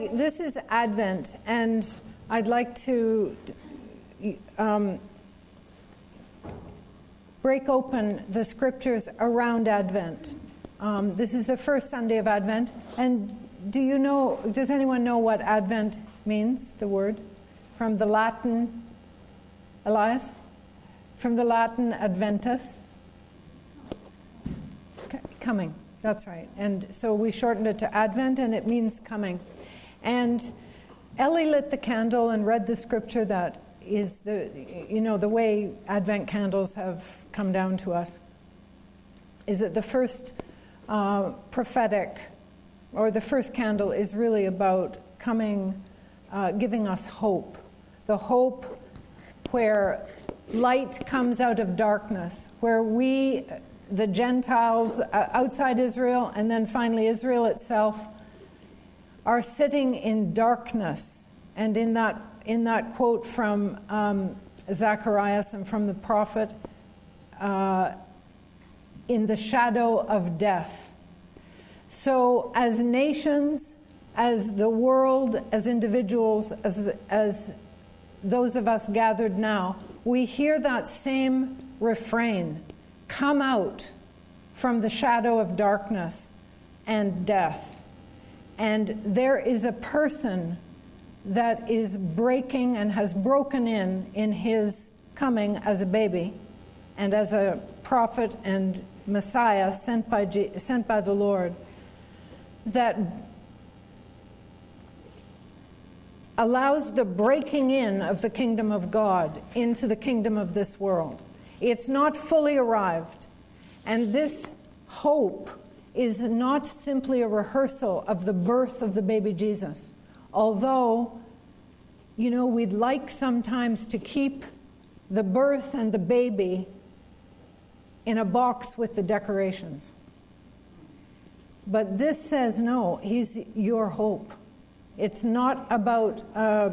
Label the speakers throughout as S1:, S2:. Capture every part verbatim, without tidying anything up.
S1: This is Advent, and I'd like to um, break open the scriptures around Advent. Um, this is the first Sunday of Advent, and do you know, does anyone know what Advent means, the word? From the Latin, Elias? From the Latin Adventus? C- coming, that's right. And so we shortened it to Advent, and it means coming. And Ellie lit the candle and read the scripture that is the, you know, the way Advent candles have come down to us. Is that the first uh, prophetic, or the first candle is really about coming, uh, giving us hope. The hope where light comes out of darkness, where we, the Gentiles uh, outside Israel, and then finally Israel itself, are sitting in darkness. And in that in that quote from um, Zacharias and from the prophet, uh, in the shadow of death. So as nations, as the world, as individuals, as as those of us gathered now, we hear that same refrain: come out from the shadow of darkness and death. And there is a person that is breaking and has broken in in his coming as a baby and as a prophet and Messiah sent by G- sent by the Lord, that allows the breaking in of the kingdom of God into the kingdom of this world. It's not fully arrived. And this hope is not simply a rehearsal of the birth of the baby Jesus. Although, you know, we'd like sometimes to keep the birth and the baby in a box with the decorations. But this says, no, he's your hope. It's not about uh,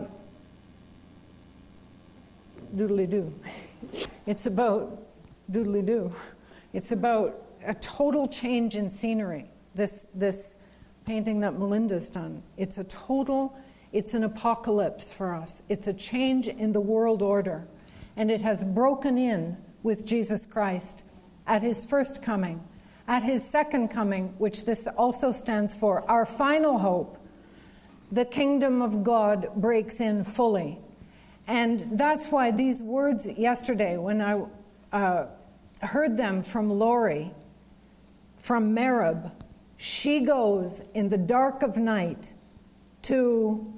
S1: doodly-doo. It's about doodly-doo. It's about a total change in scenery. This this painting that Melinda's done. It's a total, it's an apocalypse for us. It's a change in the world order. And it has broken in with Jesus Christ at his first coming. At his second coming, which this also stands for, our final hope, the kingdom of God breaks in fully. And that's why these words yesterday, when I uh, heard them from Lori, from Merib, she goes in the dark of night to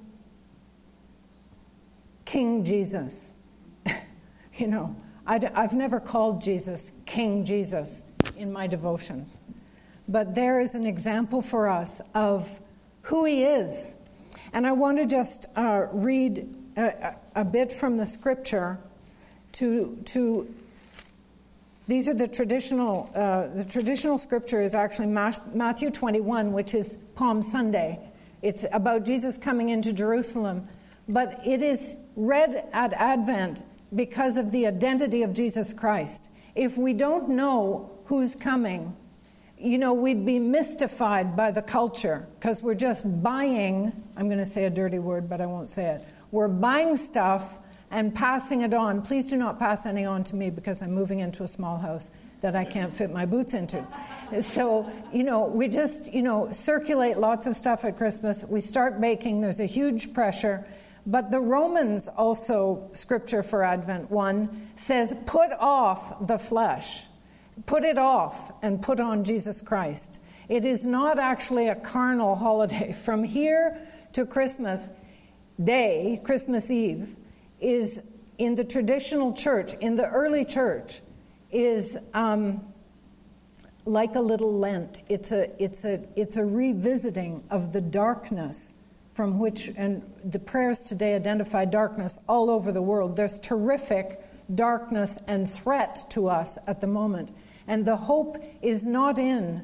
S1: King Jesus. You know, I'd, I've never called Jesus King Jesus in my devotions. But there is an example for us of who he is. And I want to just uh, read a, a bit from the scripture to to These are the traditional, uh, the traditional scripture is actually Matthew twenty-one, which is Palm Sunday. It's about Jesus coming into Jerusalem. But it is read at Advent because of the identity of Jesus Christ. If we don't know who's coming, you know, we'd be mystified by the culture because we're just buying, I'm going to say a dirty word, but I won't say it. We're buying stuff and passing it on. Please do not pass any on to me because I'm moving into a small house that I can't fit my boots into. So, you know, we just, you know, circulate lots of stuff at Christmas. We start baking. There's a huge pressure. But the Romans also, scripture for Advent one, says, put off the flesh. Put it off and put on Jesus Christ. It is not actually a carnal holiday. From here to Christmas Day, Christmas Eve, is in the traditional church, in the early church, is um, like a little Lent. It's a it's a it's a revisiting of the darkness from which, and the prayers today identify darkness all over the world. There's terrific darkness and threat to us at the moment, and the hope is not in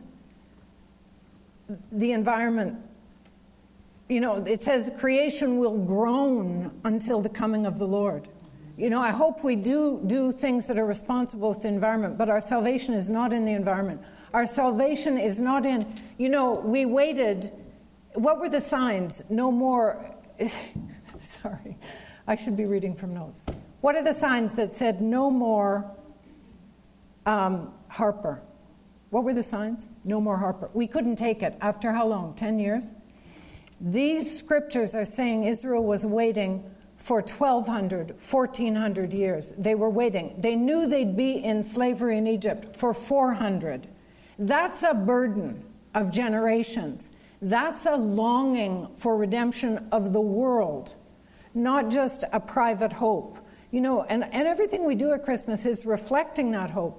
S1: the environment. You know, it says creation will groan until the coming of the Lord. You know, I hope we do do things that are responsible with the environment, but our salvation is not in the environment. Our salvation is not in, you know, we waited what were the signs? No more, sorry, I should be reading from notes. What are the signs that said no more um, Harper? What were the signs? No more Harper. We couldn't take it. After how long? Ten years? These scriptures are saying Israel was waiting for twelve hundred, fourteen hundred years. They were waiting. They knew they'd be in slavery in Egypt for four hundred. That's a burden of generations. That's a longing for redemption of the world, not just a private hope. You know, and, and everything we do at Christmas is reflecting that hope.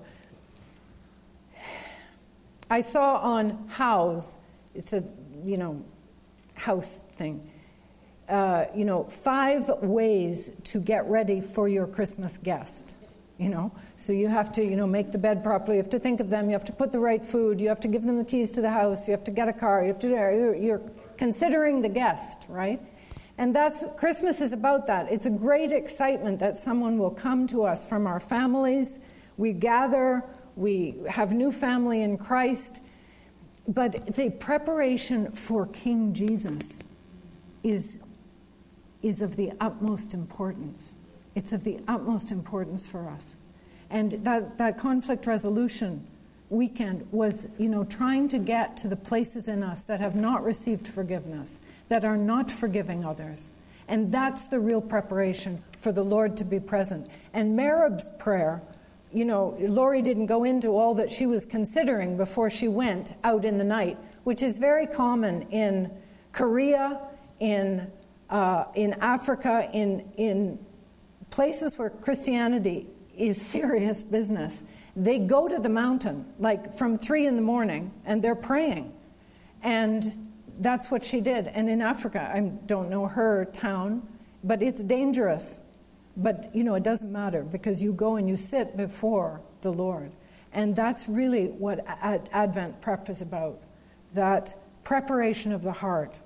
S1: I saw on House, it's a, you know, house thing, uh, you know, five ways to get ready for your Christmas guest. You know, so you have to, you know, make the bed properly. You have to think of them. You have to put the right food. You have to give them the keys to the house. You have to get a car. You have to, you're, you're considering the guest, right? And that's, Christmas is about that. It's a great excitement that someone will come to us from our families. We gather, we have new family in Christ. But the preparation for King Jesus is, is of the utmost importance. It's of the utmost importance for us. And that, that conflict resolution weekend was, you know, trying to get to the places in us that have not received forgiveness, that are not forgiving others. And that's the real preparation for the Lord to be present. And Merib's prayer, you know, Laurie didn't go into all that she was considering before she went out in the night, which is very common in Korea, in uh, in Africa, in in places where Christianity is serious business. They go to the mountain, like from three in the morning, and they're praying. And that's what she did. And in Africa, I don't know her town, but it's dangerous. But, you know, it doesn't matter because you go and you sit before the Lord. And that's really what Ad- Advent prep is about, that preparation of the heart.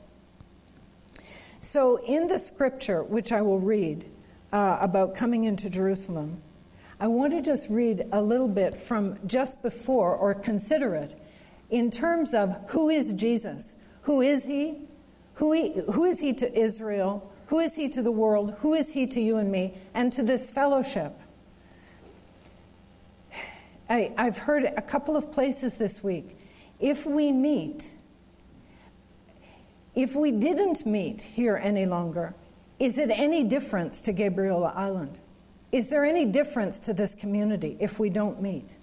S1: So in the scripture, which I will read, Uh, about coming into Jerusalem, I want to just read a little bit from just before, or consider it, in terms of who is Jesus? Who is he? Who, he, who is he to Israel? Who is he to the world? Who is he to you and me? And to this fellowship? I, I've heard a couple of places this week. If we meet, if we didn't meet here any longer, is it any difference to Gabriola Island? Is there any difference to this community if we don't meet?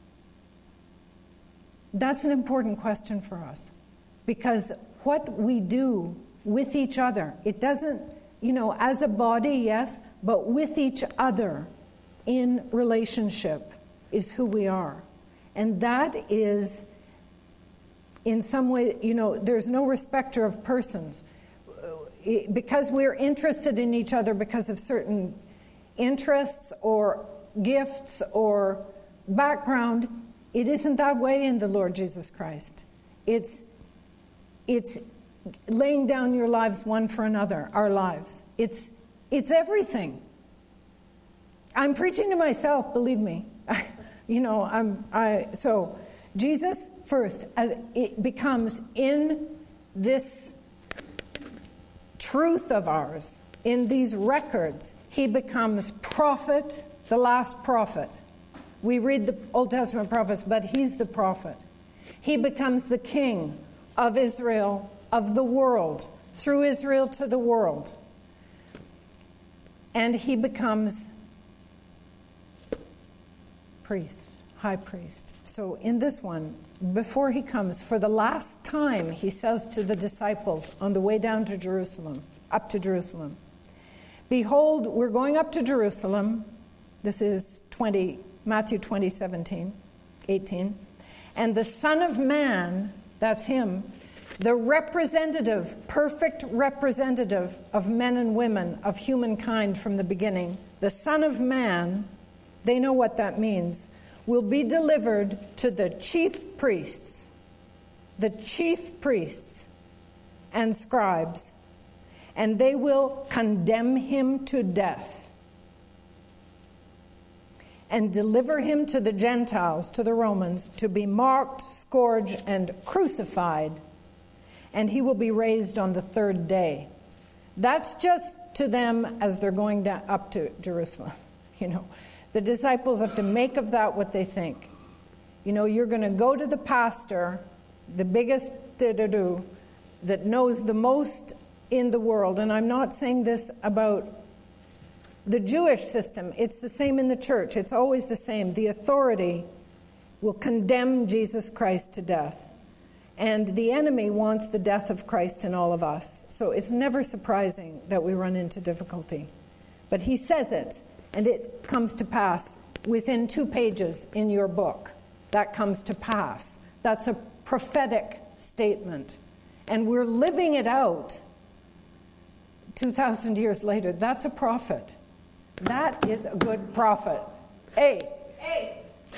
S1: That's an important question for us. Because what we do with each other, it doesn't, you know, as a body, yes, but with each other in relationship is who we are. And that is, in some way, you know, there's no respecter of persons. Because we're interested in each other because of certain interests or gifts or background, it isn't that way in the Lord Jesus Christ. It's it's laying down your lives one for another, our lives. It's it's everything. I'm preaching to myself, believe me. you know, I'm I so Jesus first, as it becomes in this truth of ours, in these records, he becomes prophet, the last prophet. We read the Old Testament prophets, but he's the prophet. He becomes the king of Israel, of the world, through Israel to the world. And he becomes priest, high priest. So in this one, before he comes, for the last time, he says to the disciples on the way down to Jerusalem, up to Jerusalem, behold, we're going up to Jerusalem. This is twenty, Matthew twenty, seventeen, eighteen. And the Son of Man, that's him, the representative, perfect representative of men and women, of humankind from the beginning, the Son of Man, they know what that means, will be delivered to the chief priests, the chief priests and scribes, and they will condemn him to death and deliver him to the Gentiles, to the Romans, to be mocked, scourged, and crucified. and he will be raised on the third day. That's just to them as they're going down, up to Jerusalem. You know, the disciples have to make of that what they think. You know, you're going to go to the pastor, the biggest do that knows the most in the world. And I'm not saying this about the Jewish system. It's the same in the church. It's always the same. The authority will condemn Jesus Christ to death. And the enemy wants the death of Christ in all of us. So it's never surprising that we run into difficulty. But he says it, and it comes to pass within two pages in your book. That comes to pass. That's a prophetic statement. And we're living it out two thousand years later. That's a prophet. That is a good prophet. Hey. Hey.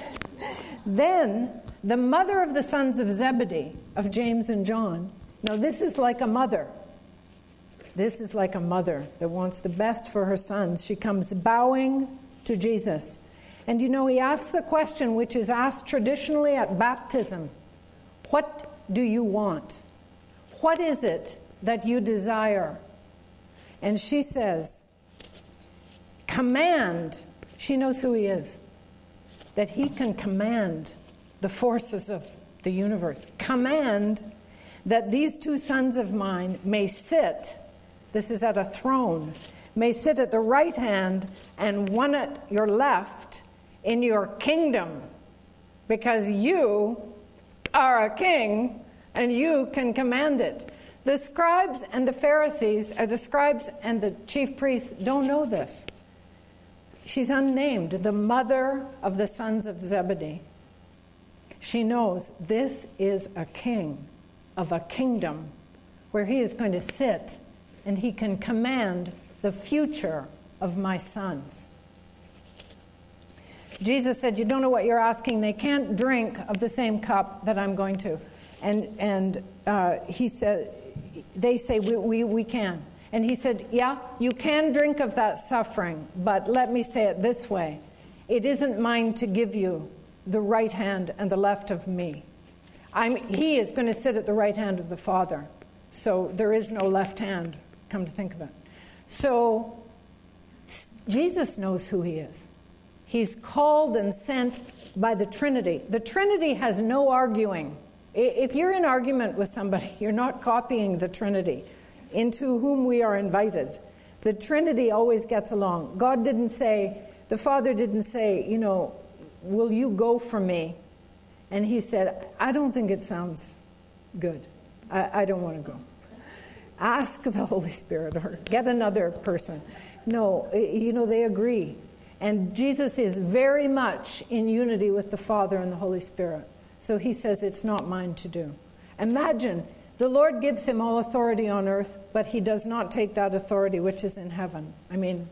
S1: Then the mother of the sons of Zebedee, of James and John. Now this is like a mother. This is like a mother that wants the best for her sons. She comes bowing to Jesus. And you know, he asks the question which is asked traditionally at baptism. What do you want? What is it that you desire? And she says, command. She knows who he is. That he can command the forces of the universe. Command that these two sons of mine may sit, this is at a throne, may sit at the right hand and one at your left in your kingdom, because you are a king and you can command it. The scribes and the Pharisees, or the scribes and the chief priests, don't know this. She's unnamed, the mother of the sons of Zebedee. She knows this is a king of a kingdom where he is going to sit and he can command the future of my sons. Jesus said, you don't know what you're asking. They can't drink of the same cup that I'm going to. And and uh, he said, they say, we, we, we can. And he said, yeah, you can drink of that suffering, but let me say it this way. It isn't mine to give you the right hand and the left of me. I'm, he is going to sit at the right hand of the Father. So there is no left hand, come to think of it. So Jesus knows who he is. He's called and sent by the Trinity. The Trinity has no arguing. If you're in argument with somebody, you're not copying the Trinity, into whom we are invited. The Trinity always gets along. God didn't say, the Father didn't say, you know, will you go for me? And he said, I don't think it sounds good. I, I don't want to go. Ask the Holy Spirit or get another person. No, you know, they agree. And Jesus is very much in unity with the Father and the Holy Spirit. So he says, it's not mine to do. Imagine, the Lord gives him all authority on earth, but he does not take that authority which is in heaven. I mean,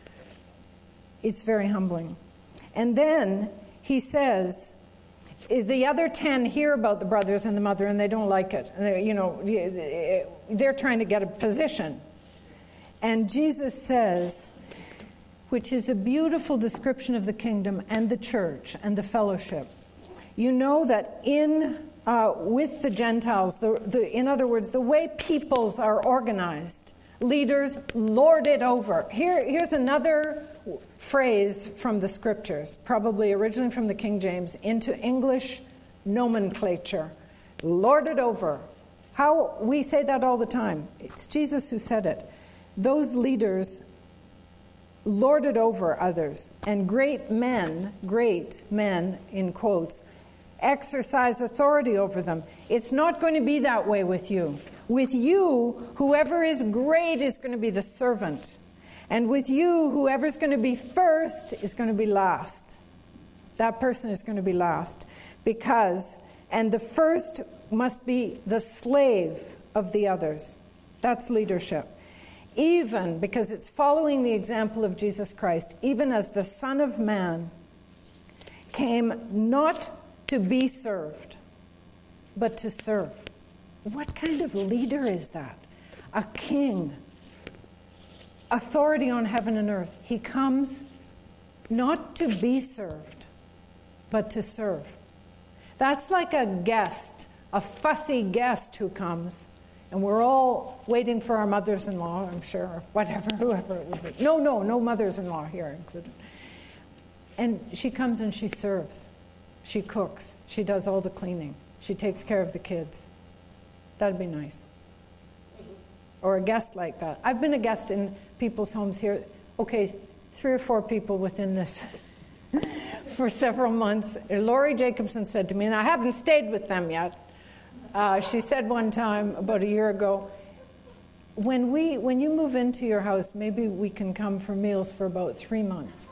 S1: it's very humbling. And then he says, the other ten hear about the brothers and the mother, and they don't like it. And they, you know, they're trying to get a position. And Jesus says, which is a beautiful description of the kingdom and the church and the fellowship. You know that in uh, with the Gentiles, the, the, in other words, the way peoples are organized, leaders lord it over. Here, here's another phrase from the scriptures, probably originally from the King James, into English nomenclature. Lord it over. How we say that all the time. It's Jesus who said it. Those leaders lord it over others, and great men, great men in quotes, exercise authority over them. It's not going to be that way with you. With you, whoever is great is going to be the servant. And with you, whoever's going to be first is going to be last. That person is going to be last. Because, and the first must be the slave of the others. That's leadership. Even, because it's following the example of Jesus Christ, even as the Son of Man came not to be served, but to serve. What kind of leader is that? A king. Authority on heaven and earth. He comes not to be served, but to serve. That's like a guest, a fussy guest who comes And we're all waiting for our mothers-in-law, I'm sure, or whatever, whoever it would be. No, no, no mothers-in-law here included. And she comes and she serves. She cooks. She does all the cleaning. She takes care of the kids. That'd be nice. Or a guest like that. I've been a guest in people's homes here. Okay, three or four people within this for several months. Laurie Jacobson said to me, and I haven't stayed with them yet, uh, she said one time about a year ago, when we, when you move into your house, maybe we can come for meals for about three months.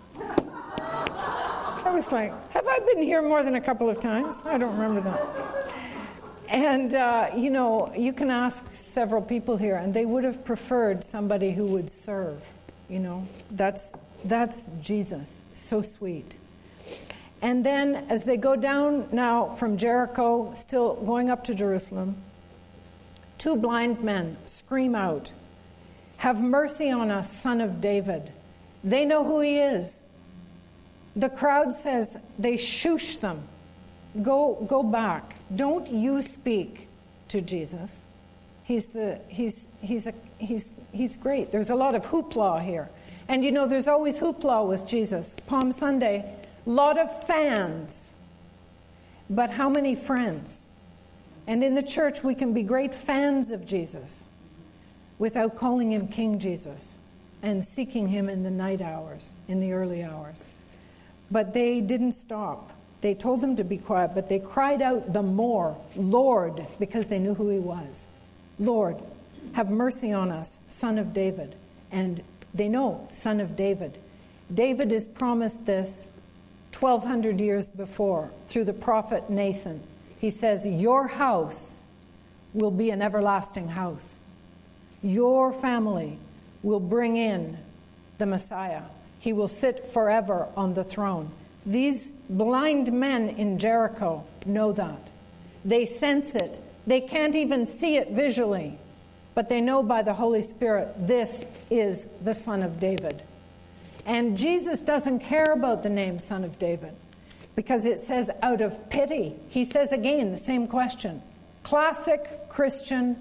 S1: I was like, have I been here more than a couple of times? I don't remember that. And, uh, you know, you can ask several people here, and they would have preferred somebody who would serve, you know. That's, that's Jesus, so sweet. And then as they go down now from Jericho, still going up to Jerusalem, two blind men scream out, "Have mercy on us, Son of David." They know who he is. The crowd says, they shush them. Go, go back. Don't you speak to Jesus. He's the he's he's a he's he's great. There's a lot of hoopla here. And you know, there's always hoopla with Jesus. Palm Sunday, lot of fans. But how many friends? And in the church we can be great fans of Jesus without calling him King Jesus and seeking him in the night hours, in the early hours. But they didn't stop. They told them to be quiet, but they cried out the more, "Lord," because they knew who he was. "Lord, have mercy on us, Son of David." And they know, Son of David. David is promised this twelve hundred years before through the prophet Nathan. He says, your house will be an everlasting house. Your family will bring in the Messiah. He will sit forever on the throne. These blind men in Jericho know that. They sense it. They can't even see it visually, but they know by the Holy Spirit this is the Son of David. And Jesus doesn't care about the name Son of David because it says out of pity. He says again the same question. Classic Christian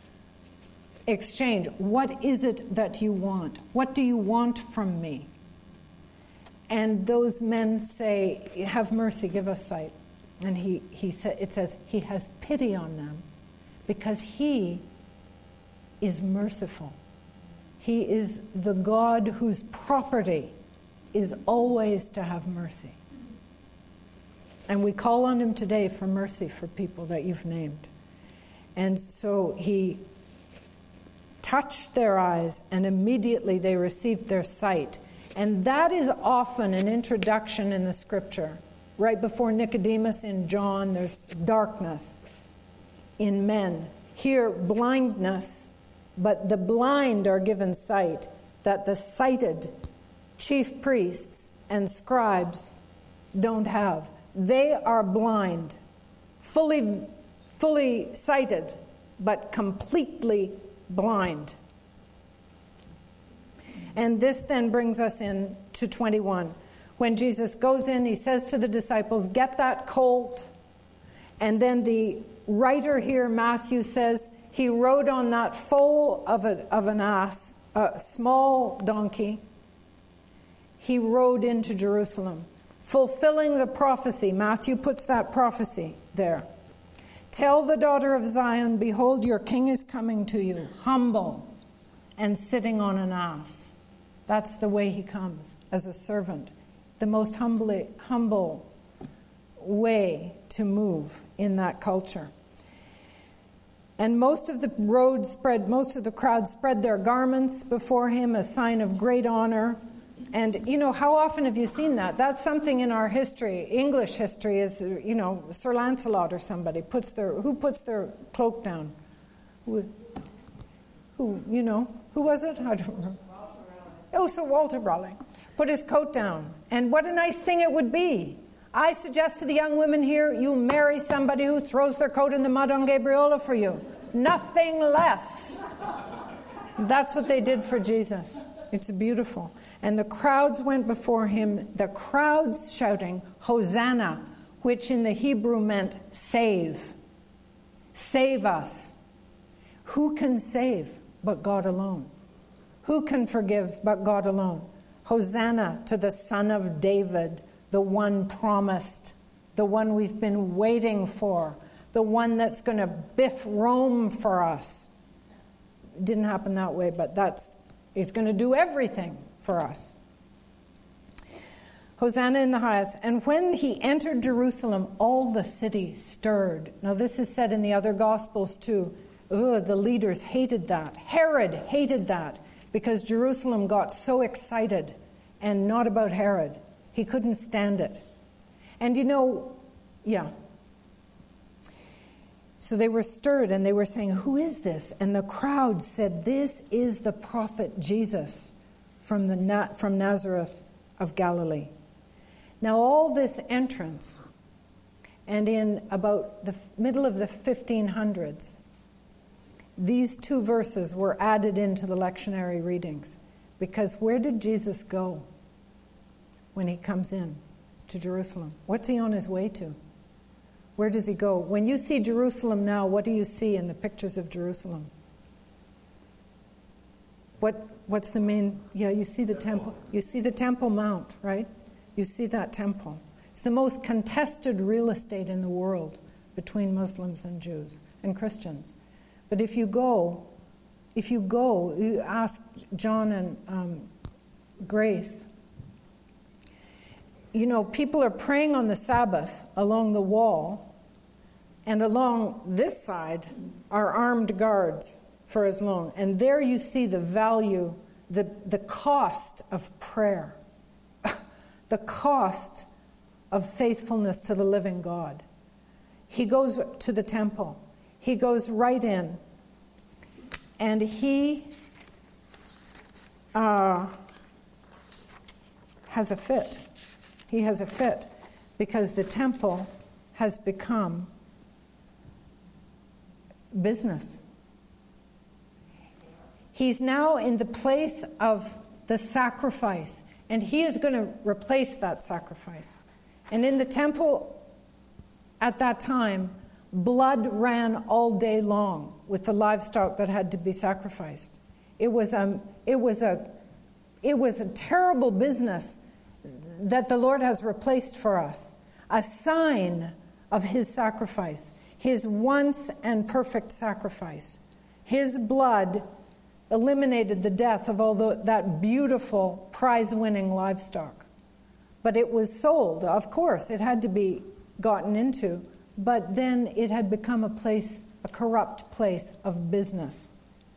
S1: exchange. What is it that you want? What do you want from me? And those men say, have mercy, give us sight. And he, he sa- it says he has pity on them because he is merciful. He is the God whose property is always to have mercy. And we call on him today for mercy for people that you've named. And so he touched their eyes, and immediately they received their sight. And that is often an introduction in the scripture. Right before Nicodemus in John, there's darkness in men. Here, blindness, but the blind are given sight, that the sighted chief priests and scribes don't have. They are blind, fully, fully sighted, but completely blind. And this then brings us in to twenty-one. When Jesus goes in, he says to the disciples, get that colt. And then the writer here, Matthew, says he rode on that foal of, a, of an ass, a small donkey. He rode into Jerusalem, fulfilling the prophecy. Matthew puts that prophecy there. Tell the daughter of Zion, behold, your king is coming to you, humble and sitting on an ass. That's the way he comes, as a servant. The most humbly, humble way to move in that culture. And most of the road spread, most of the crowd spread their garments before him, a sign of great honor. And, you know, how often have you seen that? That's something in our history, English history, is, you know, Sir Lancelot or somebody puts their, who puts their cloak down? Who, who you know, who was it? I don't remember. Oh, Sir Walter Raleigh put his coat down. And what a nice thing it would be. I suggest to the young women here, you marry somebody who throws their coat in the mud on Gabriola for you. Nothing less. That's what they did for Jesus. It's beautiful. And the crowds went before him, the crowds shouting, Hosanna, which in the Hebrew meant save. Save us. Who can save but God alone? Who can forgive but God alone? Hosanna to the Son of David, the one promised, the one we've been waiting for, the one that's going to biff Rome for us. It didn't happen that way, but that's he's going to do everything for us. Hosanna in the highest. And when he entered Jerusalem, all the city stirred. Now this is said in the other Gospels too. Ugh, the leaders hated that. Herod hated that because Jerusalem got so excited, and not about Herod. He couldn't stand it. And you know, yeah. So they were stirred and they were saying, who is this? And the crowd said, this is the prophet Jesus from the Na- from Nazareth of Galilee. Now all this entrance, and in about the middle of the fifteen hundreds, these two verses were added into the lectionary readings. Because where did Jesus go when he comes in to Jerusalem? What's he on his way to? Where does he go? When you see Jerusalem now, what do you see in the pictures of Jerusalem? What what's the main, yeah, you see the temple. You see the Temple Mount, right? You see that temple. It's the most contested real estate in the world between Muslims and Jews and Christians. But if you go, if you go, you ask John and um, Grace, you know, people are praying on the Sabbath along the wall, and along this side are armed guards for as long. And there you see the value, the, the cost of prayer, the cost of faithfulness to the living God. He goes to the temple. He goes right in, and he uh, has a fit. He has a fit because the temple has become business. He's now in the place of the sacrifice, and he is going to replace that sacrifice. And in the temple at that time, blood ran all day long with the livestock that had to be sacrificed. It was a, it was a, it was a terrible business that the Lord has replaced for us. A sign of his sacrifice, his once and perfect sacrifice. His blood eliminated the death of all the, that beautiful prize-winning livestock. But it was sold, of course, it had to be gotten into, but then it had become a place, a corrupt place of business.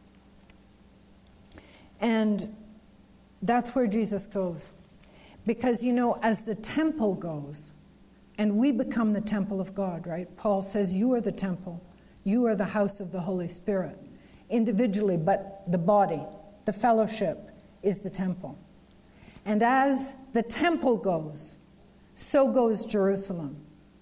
S1: And that's where Jesus goes. Because, you know, as the temple goes, and we become the temple of God, right? Paul says, you are the temple. You are the house of the Holy Spirit. Individually, but the body, the fellowship, is the temple. And as the temple goes, so goes Jerusalem.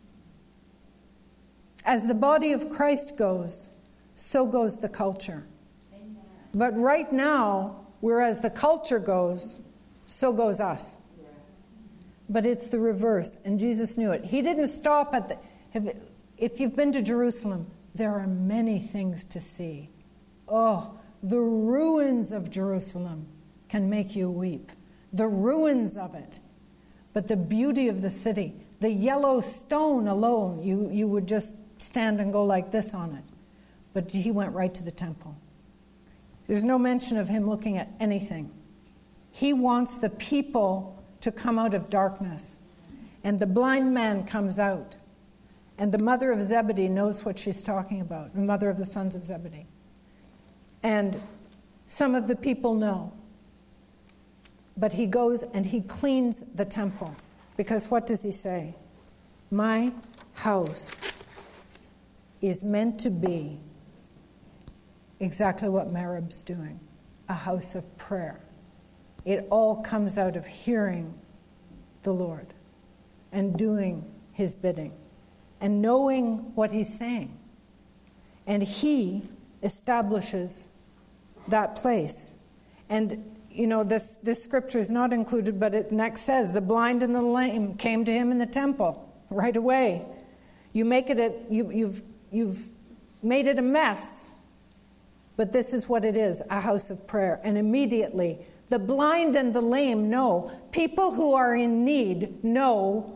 S1: As the body of Christ goes, so goes the culture. Amen. But right now, whereas the culture goes, so goes us. Yeah. But it's the reverse, and Jesus knew it. He didn't stop at the... If you've been to Jerusalem, there are many things to see. Oh, the ruins of Jerusalem can make you weep. The ruins of it. But the beauty of the city, the yellow stone alone, you, you would just stand and go like this on it. But he went right to the temple. There's no mention of him looking at anything. He wants the people to come out of darkness. And the blind man comes out. And the mother of Zebedee knows what she's talking about, the mother of the sons of Zebedee. And some of the people know. But he goes and he cleans the temple. Because what does he say? My house is meant to be exactly what Merib's doing. A house of prayer. It all comes out of hearing the Lord and doing his bidding and knowing what he's saying. And he establishes that place. And, you know, this, this scripture is not included, but it next says, the blind and the lame came to him in the temple right away. You make it a, you, you've, you've made it a mess. But this is what it is, a house of prayer. And immediately, the blind and the lame know. People who are in need know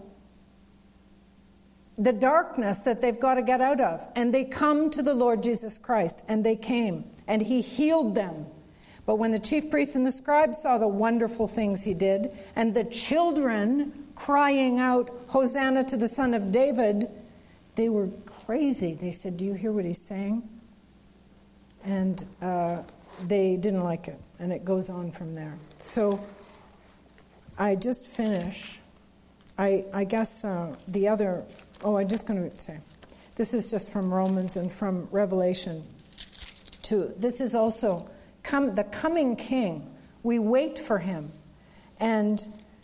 S1: the darkness that they've got to get out of. And they come to the Lord Jesus Christ. And they came. And he healed them. But when the chief priests and the scribes saw the wonderful things he did, and the children crying out, Hosanna to the Son of David, they were crazy. They said, do you hear what he's saying? And uh, they didn't like it. And it goes on from there. So I just finish. I, I guess uh, the other, oh, I'm just going to say, this is just from Romans and from Revelation two. This is also come, the coming King. We wait for him. And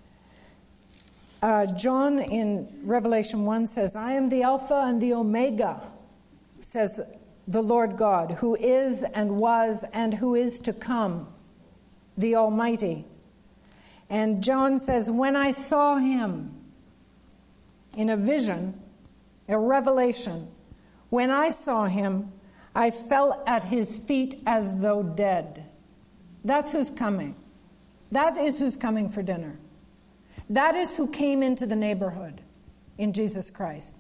S1: uh, John in Revelation one says, I am the Alpha and the Omega, says the Lord God, who is and was and who is to come, the Almighty. And John says, when I saw him in a vision, a revelation, when I saw him, I fell at his feet as though dead. That's who's coming. That is who's coming for dinner. That is who came into the neighborhood in Jesus Christ.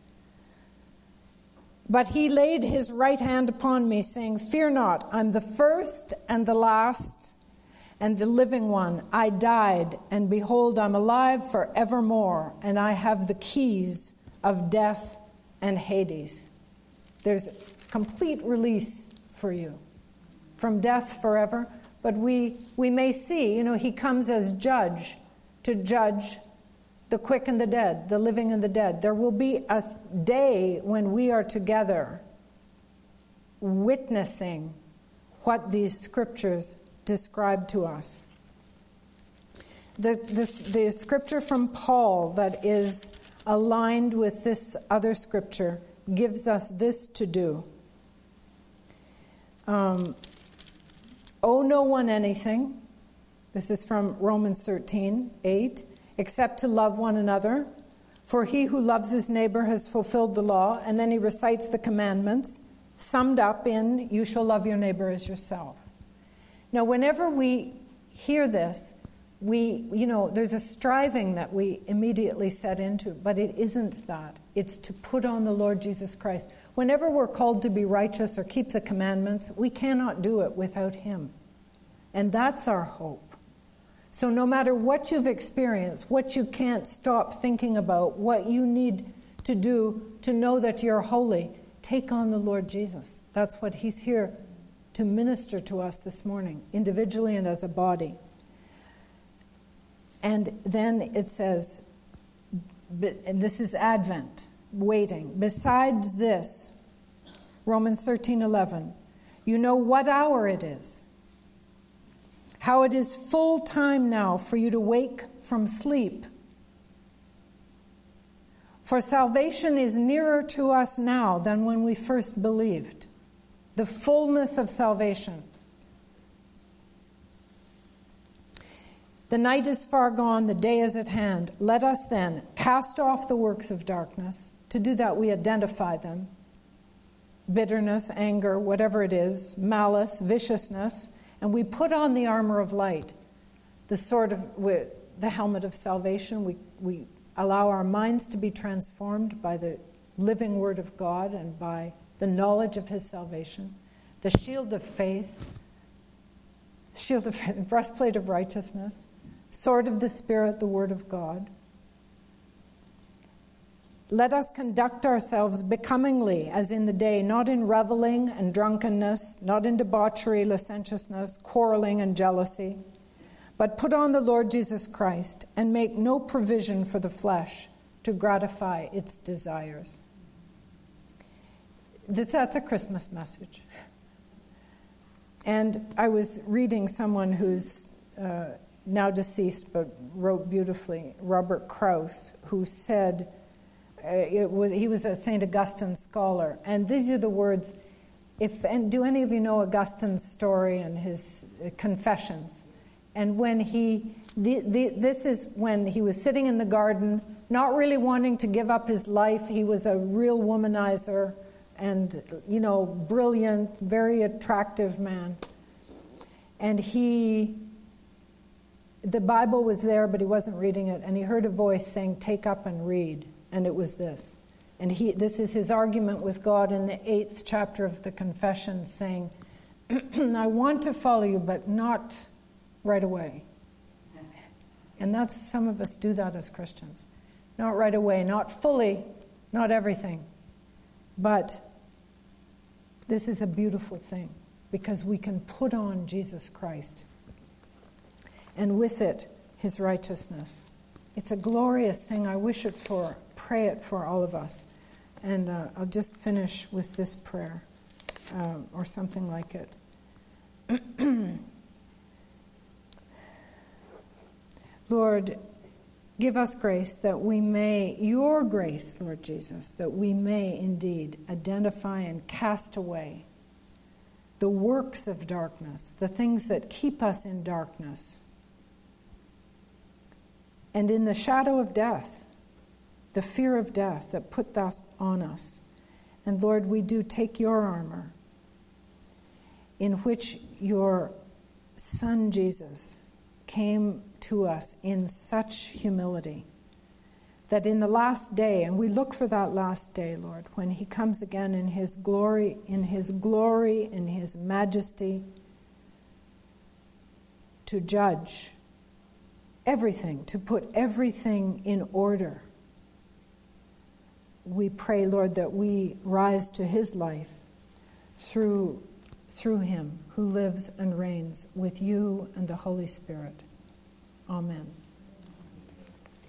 S1: But he laid his right hand upon me, saying, fear not, I'm the first and the last and the living one. I died, and behold, I'm alive forevermore, and I have the keys of death and Hades. There's complete release for you from death forever. But we, we may see, you know, he comes as judge to judge the quick and the dead, the living and the dead. There will be a day when we are together witnessing what these scriptures describe to us. The, this, the scripture from Paul that is aligned with this other scripture gives us this to do. Um, owe no one anything. This is from Romans thirteen eight. Except to love one another. For he who loves his neighbor has fulfilled the law. And then he recites the commandments, summed up in, you shall love your neighbor as yourself. Now, whenever we hear this, we, you know, there's a striving that we immediately set into, but it isn't that. It's to put on the Lord Jesus Christ. Whenever we're called to be righteous or keep the commandments, we cannot do it without him. And that's our hope. So no matter what you've experienced, what you can't stop thinking about, what you need to do to know that you're holy, take on the Lord Jesus. That's what he's here to minister to us this morning, individually and as a body. And then it says, and this is Advent, waiting. Besides this, Romans thirteen eleven, you know what hour it is. How it is full time now for you to wake from sleep. For salvation is nearer to us now than when we first believed. The fullness of salvation. The night is far gone, the day is at hand. Let us then cast off the works of darkness. To do that, we identify them. Bitterness, anger, whatever it is, malice, viciousness. And we put on the armor of light, the sword of the helmet of salvation. We we allow our minds to be transformed by the living word of God and by the knowledge of his salvation. The shield of faith, shield of faith, breastplate of righteousness, sword of the Spirit, the word of God. Let us conduct ourselves becomingly as in the day, not in reveling and drunkenness, not in debauchery, licentiousness, quarreling and jealousy, but put on the Lord Jesus Christ and make no provision for the flesh to gratify its desires. This, that's a Christmas message. And I was reading someone who's uh, now deceased but wrote beautifully, Robert Krauss, who said, Uh, it was he was a Saint Augustine scholar, and these are the words. If and do any of you know Augustine's story and his uh, confessions? And when he, the, the, this is when he was sitting in the garden, not really wanting to give up his life. He was a real womanizer, and, you know, brilliant, very attractive man. And he, the Bible was there, but he wasn't reading it, and he heard a voice saying, "Take up and read," and it was this. And he, this is his argument with God in the eighth chapter of the Confessions, saying, I want to follow you, but not right away. And that's, some of us do that as Christians. Not right away, not fully, not everything. But this is a beautiful thing, because we can put on Jesus Christ, and with it, his righteousness. It's a glorious thing. I wish it for, pray it for all of us. And uh, I'll just finish with this prayer, uh, or something like it. Lord, give us grace that we may, your grace, Lord Jesus, that we may indeed identify and cast away the works of darkness, the things that keep us in darkness, and in the shadow of death, the fear of death that put that on us. And Lord, we do take your armor, in which your Son Jesus came to us in such humility, that in the last day, and we look for that last day, Lord, when he comes again in his glory, in his glory, in his majesty, to judge everything, to put everything in order. We pray, Lord, that we rise to his life through, through him who lives and reigns with you and the Holy Spirit. Amen.